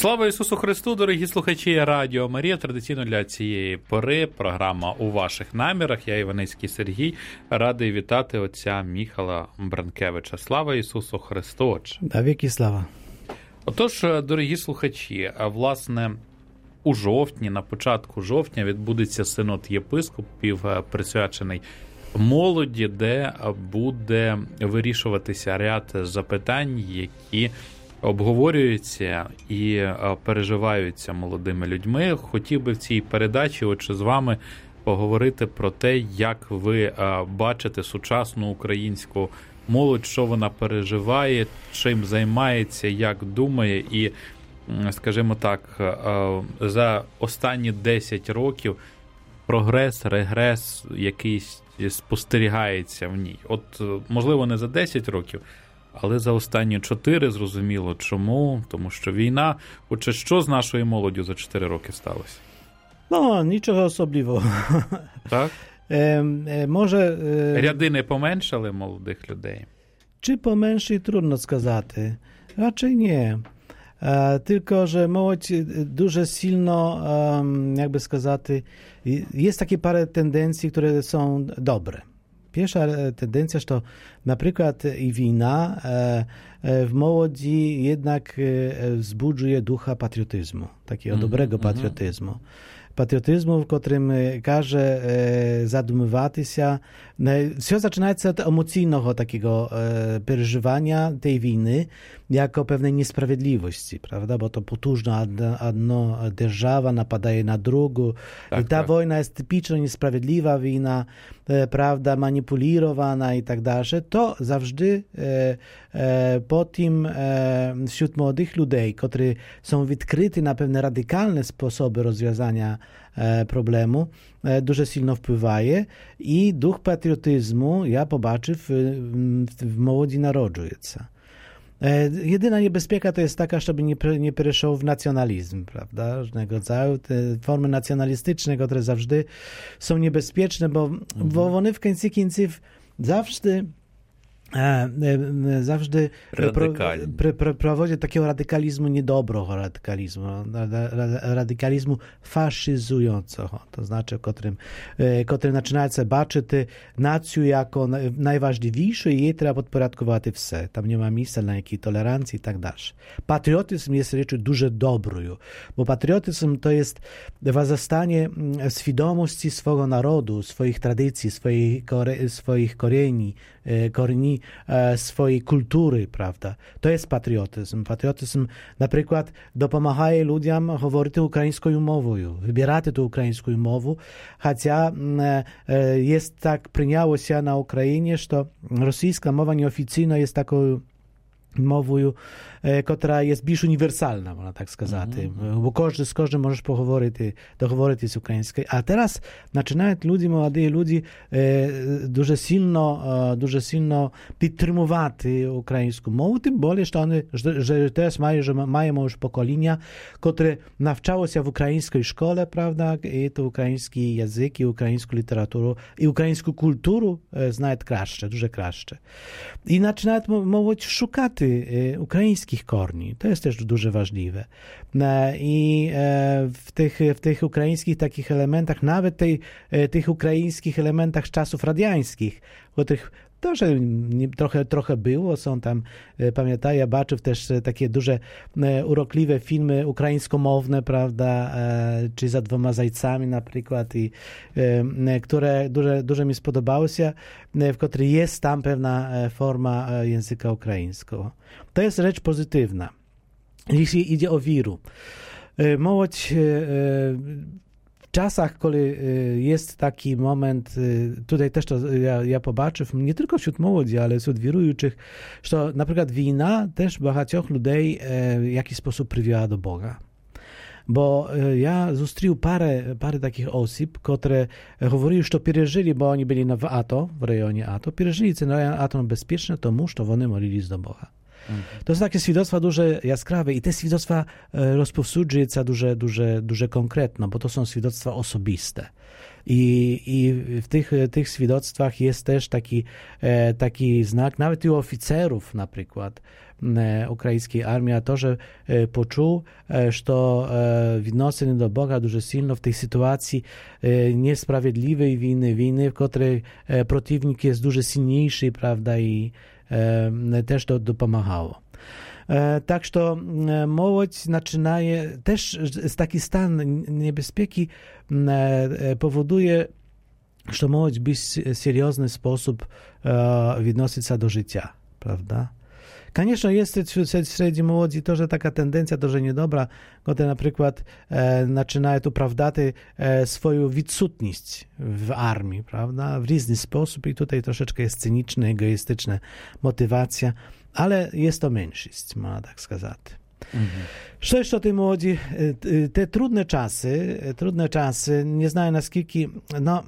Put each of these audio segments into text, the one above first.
Слава Ісусу Христу, дорогі слухачі Радіо Марія. Традиційно для цієї пори програма «У ваших намірах». Я, Іваницький Сергій, радий вітати отця Міхала Бранкевича. Слава Ісусу Христу! Навіки слава! Отож, дорогі слухачі, власне, у жовтні, на початку жовтня відбудеться синод єпископів, присвячений молоді, де буде вирішуватися ряд запитань, які обговорюються і переживаються молодими людьми. Хотів би в цій передачі, отже, з вами поговорити про те, як ви бачите сучасну українську молодь, що вона переживає, чим займається, як думає. І, скажімо так, за останні 10 років прогрес, регрес якийсь спостерігається в ній. От, можливо, не за 10 років, але за останні 4 зрозуміло. Чому? Тому що війна. Отже, що з нашою молоддю за 4 роки сталося? No, нічого особливого. Так? Може... Ряди не поменшали молодих людей? Чи поменшили, трудно сказати. Raczej nie. Tylko, że młodź дуже сильно, jakby сказати, jest takie parę tendencji, które są dobre. Pierwsza tendencja, że to na przykład i wina w młodzi jednak wzbudzuje ducha patriotyzmu, takiego dobrego patriotyzmu. Patriotyzmu, w którym każe zadumywać się. Wszystko zaczyna się od emocjonalnego takiego przeżywania tej winy jako pewnej niesprawiedliwości, prawda? Bo to potężna одна держава napadaje na drugą. I ta wojna jest typicznie niesprawiedliwa wina, prawda, manipulowana i tak dalej. To zawsze po tym wśród młodych ludzi, którzy są odkryci na pewne radykalne sposoby rozwiązania problemu, дуже сильно впливає, і дух патріотизму, я побачив, в молоді народжується. Jedyna niebezpieka to jest taka, żeby nie przeszło w nacjonalizm, prawda? Różnego rodzaju te formy nacjonalistyczne, które zawsze są niebezpieczne, bo one w końcu zawsze prowadzi takiego radykalizmu niedobrego radykalizmu faszyzującego, to znaczy, który zaczyna się baczyć nację jako najważniejszą i jej trzeba podporządkować wszystko. Tam nie ma miejsca na jakiej tolerancji i tak dalej. Patriotyzm jest rzeczą dużo dobrą, bo patriotyzm to jest wzrastanie świadomości swojego narodu, swoich tradycji, swoich korzeni, swojej kultury, prawda? To jest patriotyzm. Patriotyzm na przykład dopomaga ludziom mówić ukraińską mową, wybierać tę ukraińską mowę, chociaż jest tak przyjęło się na Ukrainie, że rosyjska mowa nieoficjalna jest taką mowою, która jest більш uniwersalna, można tak сказати. Bo każdy z każdym możesz doговоритись українською. А teraz zaczynają ludzie, młodzi ludzie дуже сильно підтримувати українську мову, тим більше, że teraz mają już pokolenia, które nawczało się w ukraińskiej szkole, prawda, i to ukraiński język, i ukraińską literaturę, i ukraińską kulturę znają краще, дуже краще. I zaczynają młodzież szukać ukraińskich korni. To jest też дуже ważne. I w tych ukraińskich takich elementach, nawet tych ukraińskich elementach z czasów radiańskich, których też trochę było, są tam, pamiętam, ja baczył też takie duże, urokliwe filmy ukraińskomowne, prawda, czy Za dwoma zajcami na przykład, i które dużo mi spodobały się, w której jest tam pewna forma języka ukraińskiego. To jest rzecz pozytywna. Jeśli idzie o wiru. Młodź w czasach, kiedy jest taki moment, tutaj też to ja pobaczył, nie tylko wśród młodzi, ale wśród wirujących, że na przykład wina też багатьох ludzi w jakiś sposób przywiała do Boga. Bo ja zostrił parę takich osób, które mówiły, że przeżyli, bo oni byli w rejonie ATO, przeżyli ten rejon ATO bezpieczny, to muszą oni modlili do Boga. To są takie świadectwa duże jaskrawe i te świadectwa rozpowszechniają się duże konkretno, bo to są świadectwa osobiste. I w tych świadectwach jest też taki znak, nawet i u oficerów na przykład, українській армії, а теж почув, що відносини до Бога дуже сильно в тій ситуації несправедливої війни, в котрій противник є дуже сильніший, правда, і теж допомагало. Так що молодь починає, теж такий стан небезпеки поводує, що молодь в більш серйозний спосіб відноситься до життя, правда? Звісно, є серед молоді теж така тенденція дуже недобра, коли, наприклад, починають оправдати свою відсутність в армії, правда? В різні способи, і тут troszeczkę jest cyniczna, egoistyczna motywacja, ale jest to mniejszość, można tak сказати. Що ще ти молоді? Te trudne czasy, nie знаю наскільки, no,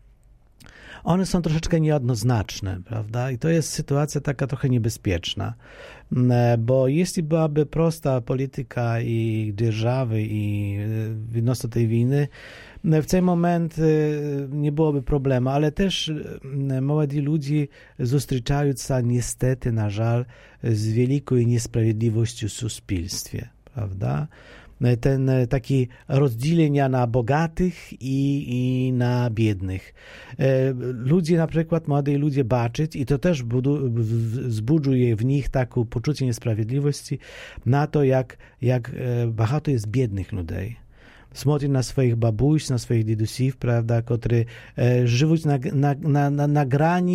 one są troszeczkę niejednoznaczne, prawda? I to jest sytuacja taka trochę niebezpieczna, bo jeśli byłaby prosta polityka i держави i відносно tej winy, w ten moment nie byłoby problemu, ale też młodzi ludzie zустрічають niestety, na żal, z wielką niesprawiedliwością w społeczeństwie, prawda? Ten taki rozdzielenia na bogatych i na biednych. Ludzie, na przykład młodzi ludzie baczyć, i to też wzbudzuje w nich takie poczucie niesprawiedliwości na to, jak багато jest biednych ludzi. Смотрят на своих бабусь, на своих дедусів, правда, которые живут на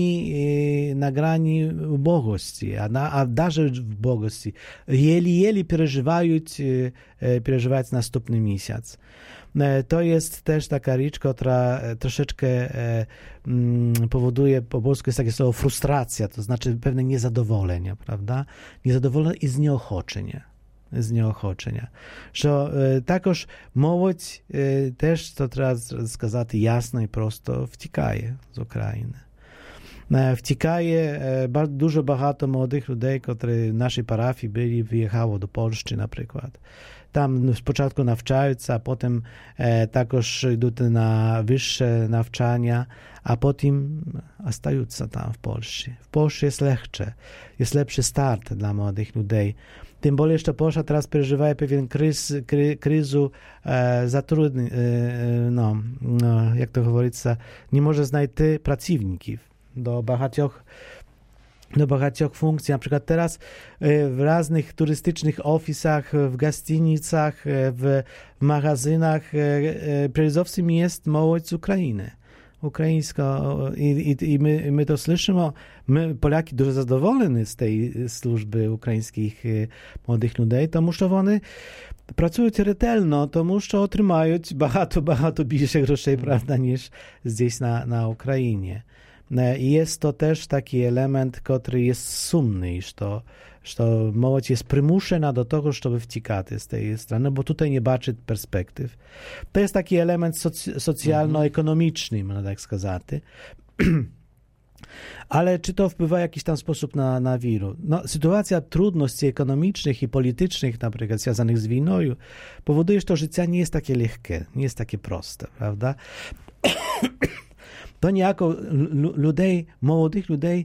грани убогости, а даже в убогости. Еле-еле переживають наступний місяць. To jest też taka rzecz, która troszeczkę powoduje, po polsku jest takie słowo frustracja, to znaczy pewne niezadowolenie, prawda? Niezadowolenie i znieochoczenia. Що також молодь теж, то треба сказати ясно і просто, втікає з України. Втікає дуже багато молодих людей, котрі в нашій парафії були, виїхало до Польщі, наприклад. Там спочатку навчаються, а потім також йдуть на вище навчання, a potem остаются tam w Polsce. W Polsce jest lepszy start dla młodych ludzi. Tym bardziej, że Polska teraz przeżywa pewien kryzys zatrudnień, jak to mówić, nie może znaleźć pracowników do багатьох funkcji. Na przykład teraz w różnych turystycznych ofisach, w gastinicach, w magazynach przewodniczącym jest młodzież z Ukrainy. Ukraińska i my to słyszymy, my Polaki дуже zadowoleni z tej służby ukraińskich młodych ludzi, тому що вони працюють ретельно, тому що отримають багато більше грошей, правда, ніж здесь на Україні. I jest to też taki element, który jest sumny, że młodzież jest przymuszona do tego, żeby wciekać z tej strony, bo tutaj nie baczy perspektyw. To jest taki element socjalno-ekonomiczny, można tak сказать. Ale czy to wpływa w jakiś tam sposób na wiru? No, sytuacja trudności ekonomicznych i politycznych, na przykład związanych z wojną, powoduje, że to życie nie jest takie lekkie, nie jest takie proste, prawda? To niejako młodych ludzi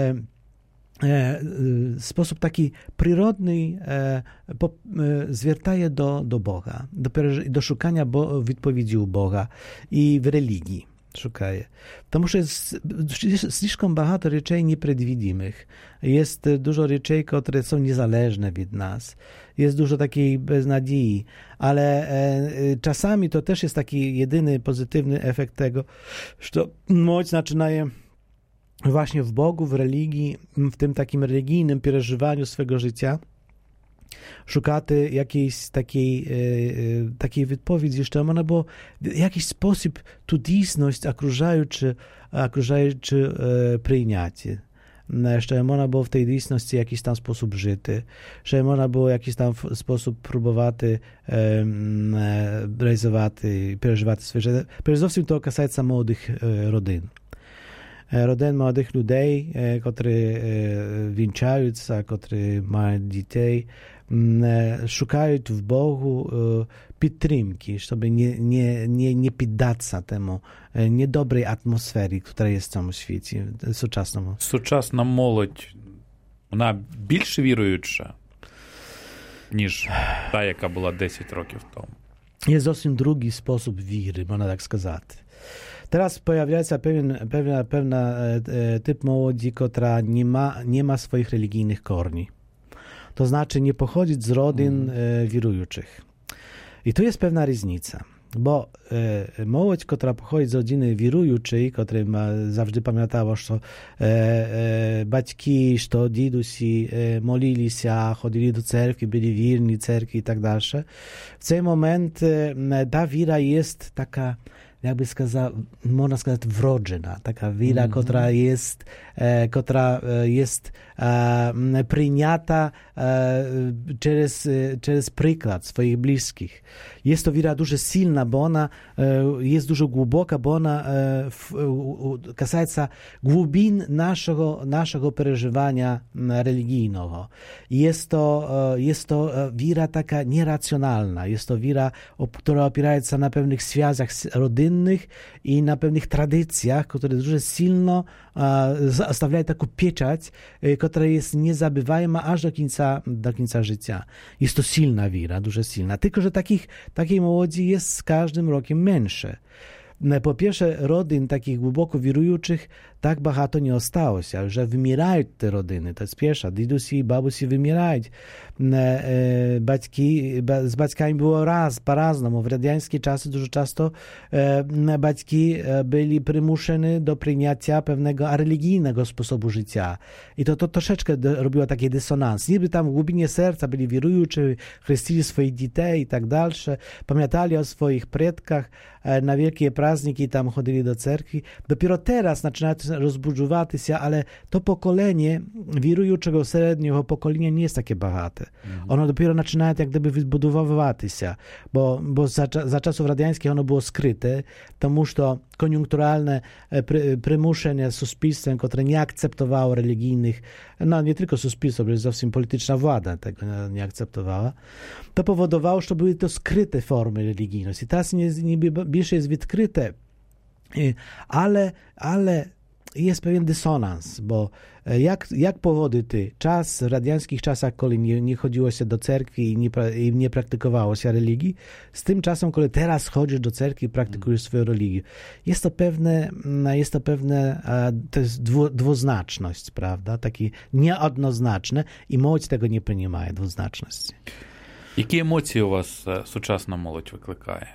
w sposób taki przyrodny zwiertaje do Boga, do szukania odpowiedzi u Boga i w religii szukaje. Потому że jest слишком багато rzeczy nieprzewidymych. Jest dużo rzeczy, które są niezależne od nas. Jest dużo takiej beznadziei, ale czasami to też jest taki jedyny pozytywny efekt tego, że młodzież zaczynaje właśnie w Bogu, w religii, w tym takim religijnym przeżywaniu swego życia szukać jakiejś takiej odpowiedzi, że można było w jakiś sposób tu dійсність окружаючи прийняти. Że można było w tej dійсності jakiś tam sposób żyć, że można było w jakiś tam sposób próbować realizować, przeżywać swoje życie. Przede wszystkim to касается młodych rodzin. Rodzin młodych ludzi, którzy wieńczają się, którzy mają dzieci, szukają w Bogu підтримки, żeby nie poddać się temu niedobrej atmosferze, która jest w całym świecie, współczesnemu. Сучасна молодь Вона більш віруюча, ніж та, яка була 10 років тому. Jest zowsім drugi sposób wiry, można tak сказати. Teraz pojawia się pewna typ młodzi, która nie ma swoich religijnych korni. To znaczy nie pochodzić z rodzin wirujących. I tu jest pewna różnica, bo młodź, która pochodzi z rodziny wirującej, która zawsze pamiętała, że baćki, że dziadusi molili się, chodzili do cerkwi, byli wierni cerkwi i tak dalej. W tym momencie ta wiara jest taka, jakby można сказać, wrodzona, taka wiara, która jest przyjęta przez przykład swoich bliskich. Jest to wiara dużo silna, bo ona jest dużo głęboka, bo ona kasaється głębin naszego przeżywania religijnego. Jest to wiara taka nieracjonalna, jest to wiara, która opiera się na pewnych związkach rodzinnych i na pewnych tradycjach, które dużo silno stawiają taką pieczęć, która jest niezabywajma aż do końca życia. Jest to silna wiara, dużo silna. Tylko że takiej młodzi jest z każdym rokiem mniejsze. Po pierwsze, rodzin takich głęboko wirujących tak багато nie ostało się, że wymierają te rodziny. To jest pierwsza. Dziadusi i babusi wymierają. Z baćkami było po-raznому. W radzieckie czasy dużo często baćki byli przymuszeni do przyjęcia pewnego religijnego sposobu życia. I to troszeczkę robiło taki dysonans. Niby tam w głębinie serca byli wirujący, chrzcili swoich dzieci i tak dalej, pamiętali o swoich przodkach, na wielkie prazniki tam chodzili do cerkwi. Dopiero teraz zaczynają rozbudzować się, ale to pokolenie wirującego średniego pokolenia nie jest takie bogate. Ono dopiero zaczyna jak gdyby wybudowywać się, bo za czasów radiańskich ono było skryte, тому że koniunkturalne przymuszenie suspilstwem, które nie akceptowało religijnych, no nie tylko suspilstwo, ale zowsім polityczna władza tego nie akceptowała, to powodowało, że były to skryte formy religijności. Teraz niby więcej jest odkryte, ale jest pewien dysonans, bo jak powody w radiańskich czasach, kiedy nie chodziło się do cerkwi i nie praktykowało się religii, z tym czasem, kiedy teraz chodzisz do cerkwi i praktykujesz swoją religię. Jest to pewne to jest dwuznaczność, prawda? Takie nieodnoznaczne i młodź tego nie przyjmuje, dwuznaczności. Які емоції у вас сучасна молодь викликає?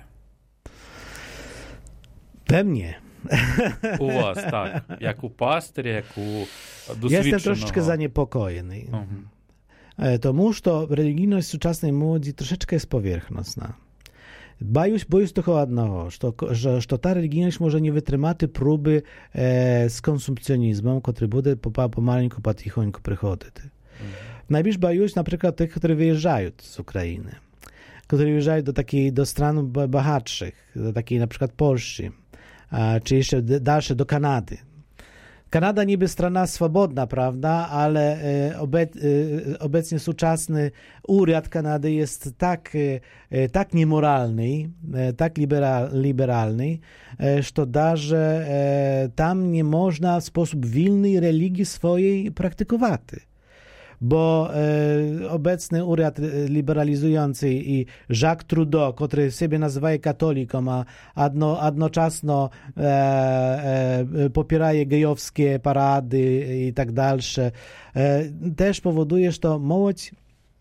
Pewnie. У вас, так. Як у пастиря, як у досвідченого. Jestem troszeczkę zaniepokojony. Тому що religijność сучасnej młodzi troszeczkę jest powierzchowna. Boюсь того одного, що та religijność może nie wytrzymać próby z konsumpcjonizmem, który będzie pomaluńku, potichońku przychodzić. Najbardziej boюсь na przykład tych, którzy wyjeżdżają z Ukrainy, którzy wyjeżdżają do stron bogatszych, do takiej na przykład Polski, czy jeszcze dalsze do Kanady. Kanada niby strona swobodna, prawda, ale obecnie współczesny urząd Kanady jest tak niemoralny, tak liberalny, że даже tam nie można w sposób wolny religii swojej praktykować. Bo obecny urząd liberalizujący i Jacques Trudeau, który siebie nazywa katolikiem, a jednocześnie popiera gejowskie parady i tak dalsze, też powoduje, że młodź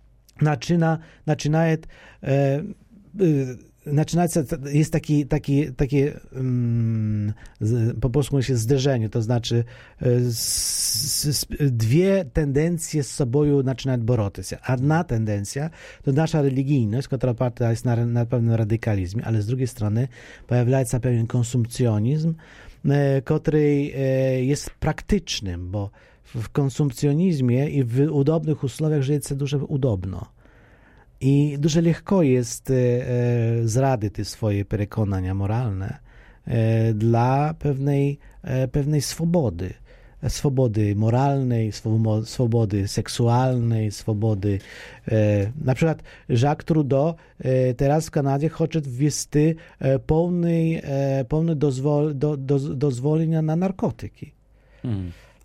jest takie po polsku się zderzenie, to znaczy dwie tendencje z sobą zaczynają boroti się. Jedna tendencja to nasza religijność, która oparta jest na pewnym radykalizmie, ale z drugiej strony pojawia się pewien konsumpcjonizm, który jest praktycznym, bo w konsumpcjonizmie i w udobnych usłowiach żyje się dużo udobno. I dużo lekko jest zrady te swoje przekonania moralne dla pewnej swobody. Swobody moralnej, swobody seksualnej, swobody. Na przykład Jacques Trudeau teraz w Kanadzie chce wwieźć pełne dozwolenia na narkotyki.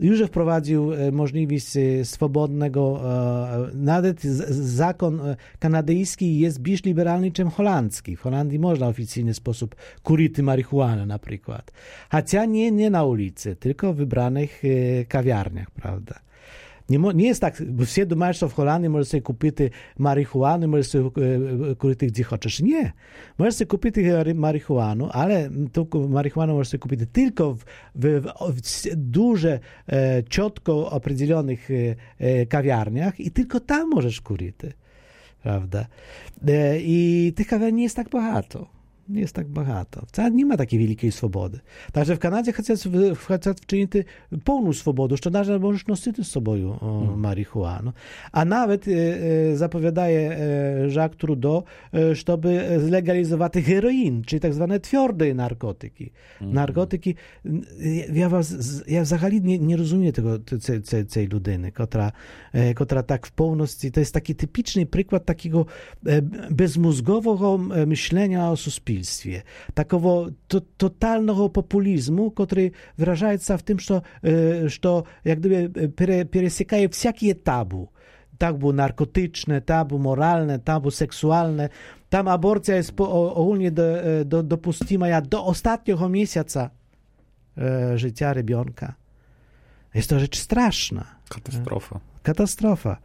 już wprowadził możliwość swobodnego, nawet zakon kanadyjski jest bardziej liberalny niż holandzki. W Holandii można w oficjalny sposób kurić marihuanę na przykład. Chociaż nie na ulicy, tylko w wybranych kawiarniach, prawda? Nie jest tak, bo wszyscy думають, що в Holandii możesz sobie kupić marihuanę, możesz sobie kupić gdzie chcesz. Nie. Możesz sobie kupić marihuanę, ale tą marihuanę możesz sobie kupić tylko w duże, ciotko określonych kawiarniach i tylko tam możesz kurić. Prawda? I tych kawiarni nie jest tak bogato. Nie jest tak bogato. Wcale nie ma takiej wielkiej swobody. Także w Kanadzie chcą wczynić pełną swobodę, że nawet możesz nosić z sobą marihuanę. A nawet zapowiadaje Jacques Trudeau, żeby zlegalizować heroin, czyli tak zwane twarde narkotyki. Narkotyki, ja w ogóle nie rozumiem tej ludyny, która tak w pełności, to jest taki typiczny przykład takiego bezmózgowego myślenia o suspilstwie. Takiego totalnego populizmu, który wyraża się w tym, że jak gdyby пересекає всяkie tabu. Tabu narkotyczne, tabu moralne, tabu seksualne. Tam aborcja jest ogólnie dopuścima do ostatniego miesiąca życia rybionka. Jest to rzecz straszna. Katastrofa.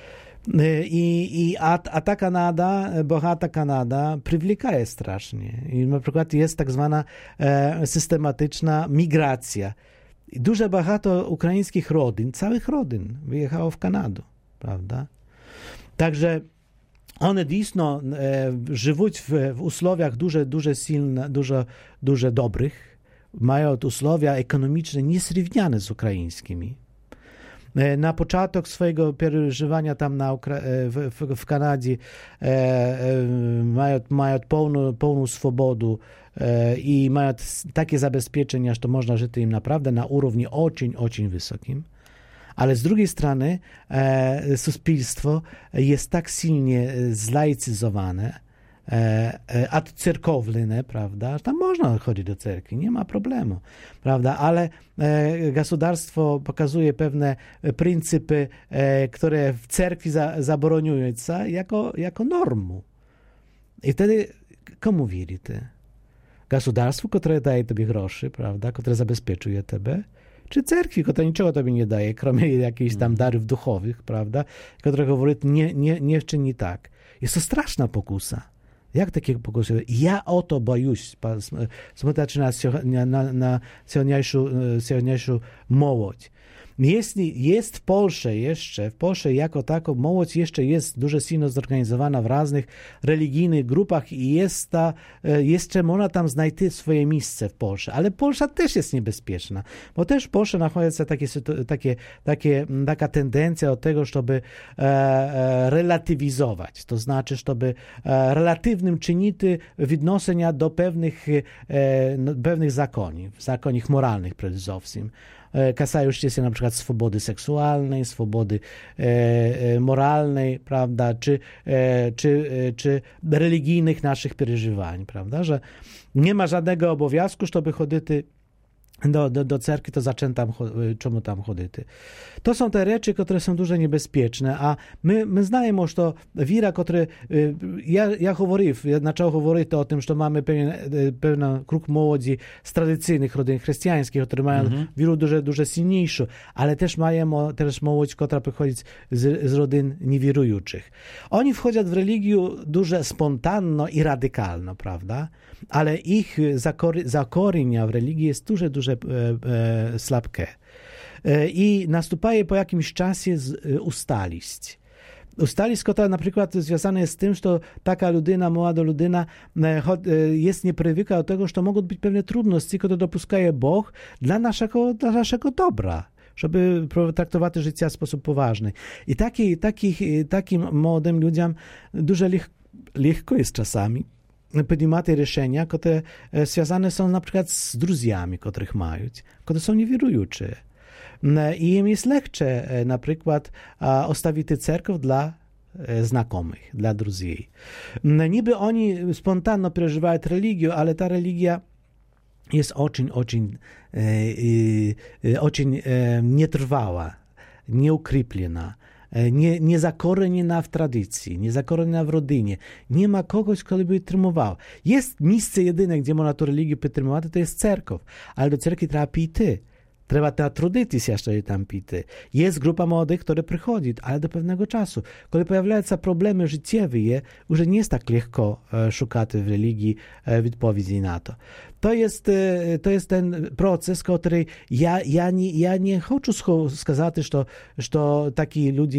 A ta Kanada, bogata Kanada, przywleka strasznie. I na przykład jest tak zwana systematyczna migracja. I duże bogato ukraińskich rodzin, całych rodzin wyjechało w Kanadę, prawda? Także one dійсно żyją w usłowiach duże silne, duże dobrych, mają usłowia ekonomiczne niezrówniane z ukraińskimi. Na początek swojego przeżywania tam w Kanadzie mają pełną swobodę i mają takie zabezpieczenia, że to można żyć im naprawdę na równi очень wysokim. Ale z drugiej strony społeczeństwo jest tak silnie zlaicyzowane, cerkowne, prawda? Tam można chodzić do cerkwi, nie ma problemu, prawda? Ale gospodarstwo pokazuje pewne pryncypy, które w cerkwi zabroniują jako normu. I wtedy komu wierzysz? Gospodarstwu, które daje tobie groszy, prawda? Które zabezpieczuje tebe? Czy cerkwi, która niczego tobie nie daje, kromie jakichś tam darów duchowych, prawda? Która mówi, nie czyni tak. Jest to straszna pokusa. Jak takie pokusy? Ja o to boюсь, смотрячи na сегодняшнюю młodzież. Jest w Polsce jako tako, młodzież jeszcze jest dużo silno zorganizowana w różnych religijnych grupach i jeszcze można tam znajти swoje miejsce w Polsce. Ale Polska też jest niebezpieczna, bo też w Polsce nachodzi się taka tendencja do tego, żeby relatywizować. To znaczy, żeby relatywnym czynić odnoszenia do pewnych zakonów moralnych przede wszystkim. Kasają się na przykład swobody seksualnej, swobody moralnej, prawda, czy religijnych naszych przeżywań, prawda, że nie ma żadnego obowiązku, żeby chodzić do cerkwi, to czemu tam chodzić. To są te rzeczy, które są dużo niebezpieczne, a my znajemy, że to wira, który ja zaczął mówić o tym, że mamy pewien krąg młodzi z tradycyjnych rodzin chrześcijańskich, które mają wielu dużo silniejszą, ale też mają też młodź, która przychodzi z rodzin niewierujących. Oni wchodzą w religię dużo spontanno i radykalno, prawda? Ale ich zakorzenia w religii jest dużo słabkie. I następuje po jakimś czasie ustaliść. Ustalić, która na przykład związana jest z tym, że taka ludyna, młoda ludyna jest nieprzywykła do tego, że mogą być pewne trudności, które dopuszcza Bóg dla naszego dobra, żeby traktować życie w sposób poważny. I takim młodym ludziom dużo lekko jest czasami podejmować решenia, które związane są na przykład z druziami, których mają, które są niewierujące. I im jest leksze na przykład ostawić cerkiew dla znajomych, dla druzów. Niby oni spontanno przeżywają religię, ale ta religia jest очень nietrwała, nieukryplona, nie zakorzeniona w tradycji, nie zakorzeniona w rodzinie. Nie ma kogoś, kto by підтримував. Jest miejsce jedyne, gdzie można tę religię підтримувати, to jest cerkiew, ale do cerkwi trzeba pіти. Треба трудитися, щоб там піти. Є група молодих, які приходять, але до певного часу. Коли появляються проблеми життєві, вже не є так легко шукати в релігії відповіді на то. To jest ten proces, który ja nie chcę сказати, że taki ludzie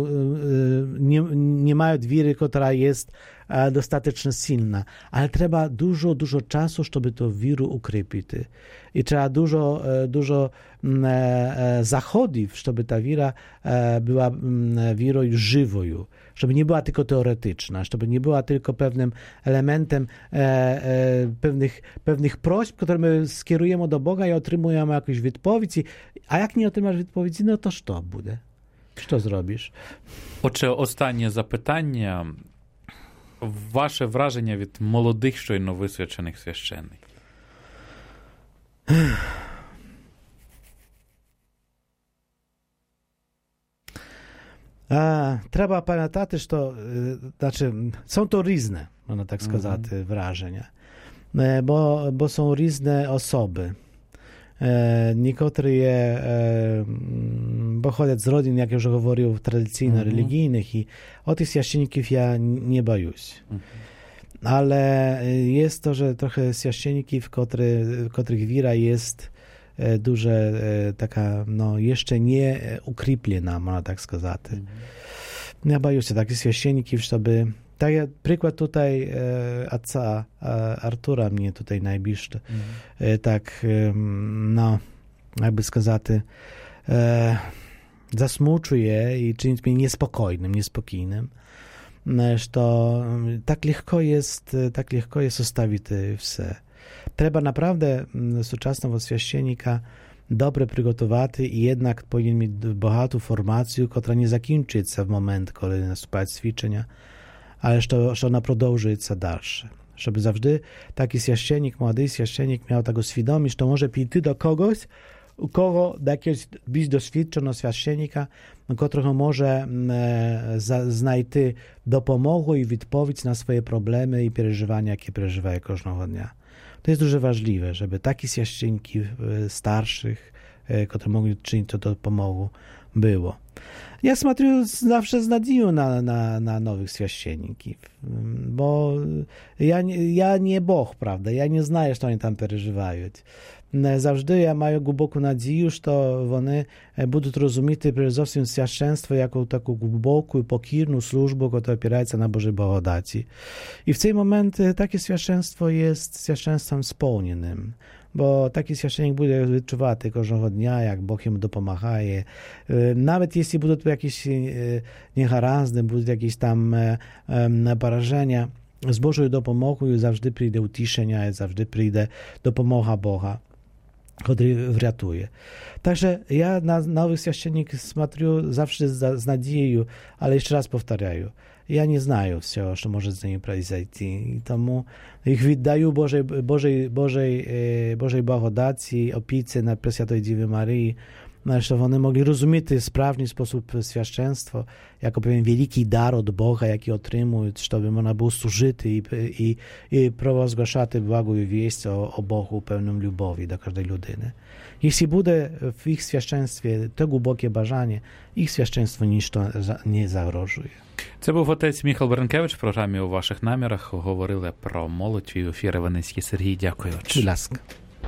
nie mają wiary, która jest dostatecznie silna, ale trzeba dużo czasu, żeby to wiarę ukrypić. I trzeba dużo zachodów, żeby ta wiara była wiarą żywą, żeby nie była tylko teoretyczna, żeby nie była tylko pewnym elementem pewnych prośb, które my skierujemy do Boga i otrzymujemy jakąś odpowiedź. A jak nie otrzymasz odpowiedzi, no to co będzie? Co zrobisz? Отже, останнє запитання. Ваше враження від молодих, щойно висвячених священників? Треба пам'ятати, що są to rізне, можна так сказати, враження. Bo są różne osoby. Niektóre pochodzą z rodzin, jak już mówił, tradycyjno-religijnych i o tych święcenników ja nie boję. Ale jest to, że trochę święcenników, których wiara jest duże, taka, no, jeszcze nie ukryplona, można tak сказać. Ja boję się takich święcenników, żeby... Tak jak przykład tutaj ojca Artura mnie tutaj najbliższy, tak, no, jakby сказać, zasmuczuje i czyni mnie niespokojnym, że tak lekko jest zostawić wszystko. Trzeba naprawdę współczesnego święcennika dobrze przygotować i jednak powinien mieć bogatą formację, która nie zakończy się w moment, kiedy następują ćwiczenia, ale że ona продовжує dalsze. Żeby zawsze taki święcennik, młody święcennik miał taką świadomość, że może pójść do kogoś, u kogo jakiegoś być doświadczonego święcennika, którego może znajść dopomogę i odpowiedź na swoje problemy i przeżywania, jakie przeżywają każdego dnia. To jest dużo ważliwe, żeby takie święcenniki starszych, które mogli czynić to dopomogą, było. Ja смотрю zawsze z nadzieją na nowych święcenników, bo ja nie Bóg, prawda? Ja nie znaję, co oni tam przeżywają. Zawsze ja mają głęboką nadzieję, że one będą rozumieć przede wszystkim święcenstwo jako taką głęboką i pokirną służbę, która opiera się na Bożej błagodaci. I w tym momencie takie święcenstwo jest święcenstwem spełnionym. Bo taki święcennik będzie odczuwać każdego dnia, jak Bóg im dopomaga. Nawet jeśli będą jakieś nieharazdy, będą jakieś tam porażenia, z Bożej dopomogą zawsze przyjdzie utiszenia, zawsze przyjdzie dopomoga Boga, który wratuje. Także ja na nowych święcenników смотрю zawsze z nadzieją, ale jeszcze raz powtarzam, ja nie znają wszystkiego, co może z nimi произойти. I tomu ich віддаю Bożej błagodaci, opiece na Prесвятої Dziewy Maryi, żeby one mogli rozumieć w sprawny sposób święcieństwo jako pewien wielki dar od Boga, jaki otrzymują, żeby można było służyć i prowadzać błagą wieść o Bogu pełną lubowi do każdej ludyny. Jeśli będzie w ich święcieństwie to głębokie бажання, ich święcieństwo nic nie zagrożuje. Це був отець Міхал Беренкевич в програмі «У ваших намірах». Говорили про молодь і ефір Іваницький. Сергій, дякую. Будь ласка.